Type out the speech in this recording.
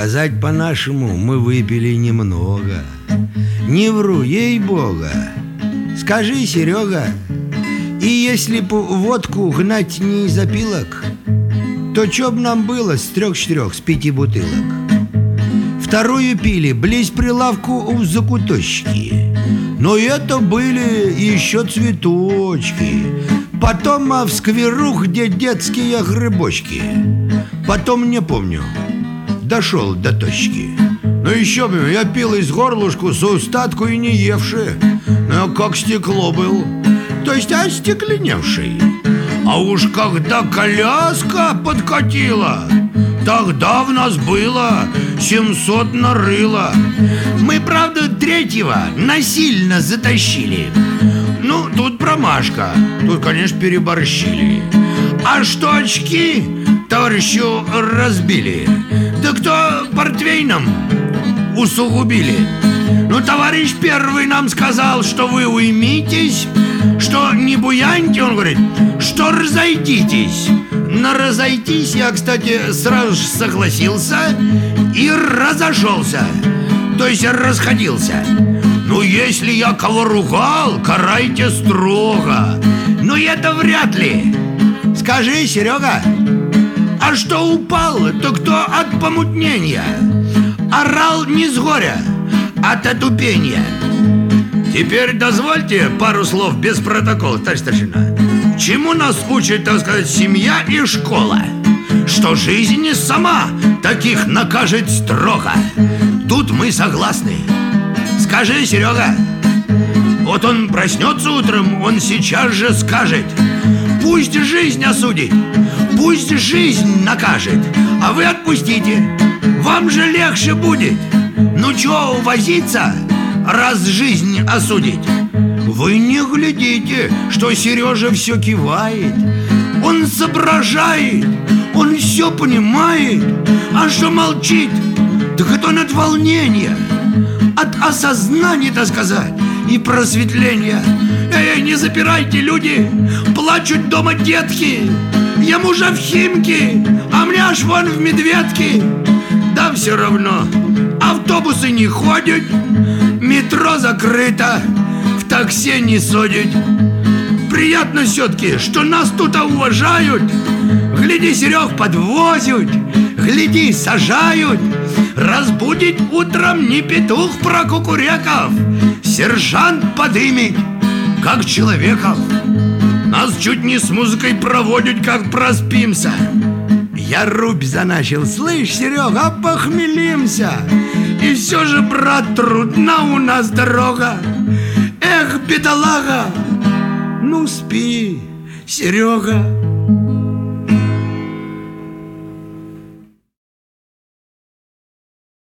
Сказать по-нашему, мы выпили немного. Не вру, ей-бога. Скажи, Серега, и если б водку гнать не из опилок, то чё б нам было с 3-4, с 5 бутылок? Вторую пили близ прилавку в закуточке. Но это были еще цветочки. Потом в скверу, где детские грибочки. Потом, не помню, дошел до точки. Но еще бы, я пил из горлышку с устатку и не евши, но как стекло был, то есть остекленевший. А уж когда коляска подкатила, тогда в нас было 700 нарыло. Мы, правда, 3-го насильно затащили. Ну, тут промашка. Тут, конечно, переборщили. А что очки товарищу разбили, да кто портвейном усугубили. Ну, товарищ первый нам сказал, что вы уймитесь, что не буяньте, он говорит, что разойдитесь. На разойтись я, кстати, сразу же согласился и разошелся, то есть расходился. Ну, если я кого ругал, карайте строго. Но это вряд ли. Скажи, Серега, а что упал, то кто от помутнения? Орал не с горя, от отупения. Теперь дозвольте пару слов без протокола, товарищ старшина. Чему нас учит, так сказать, семья и школа? Что жизнь сама таких накажет строго. Тут мы согласны. Скажи, Серега, вот он проснется утром, он сейчас же скажет: пусть жизнь осудит, пусть жизнь накажет, а вы отпустите, вам же легче будет. Ну чё возиться, раз жизнь осудить? Вы не глядите, что Сережа все кивает. Он соображает, он все понимает. А что молчит, так это он от волнения, от осознания, так сказать, и просветления. Эй, не запирайте, люди, плачут дома детки. Ему же в Химки, а мне аж вон в Медведке. Да все равно, автобусы не ходят, метро закрыто, в такси не садят. Приятно все-таки, что нас тут уважают. Гляди, Серег, подвозят, гляди, сажают. Разбудит утром не петух про кукуреков, сержант подымет, как человеков. Нас чуть не с музыкой проводят, как проспимся. Я рубь заначил, слышь, Серега, похмелимся. И все же, брат, трудна у нас дорога. Эх, бедолага, ну спи, Серега.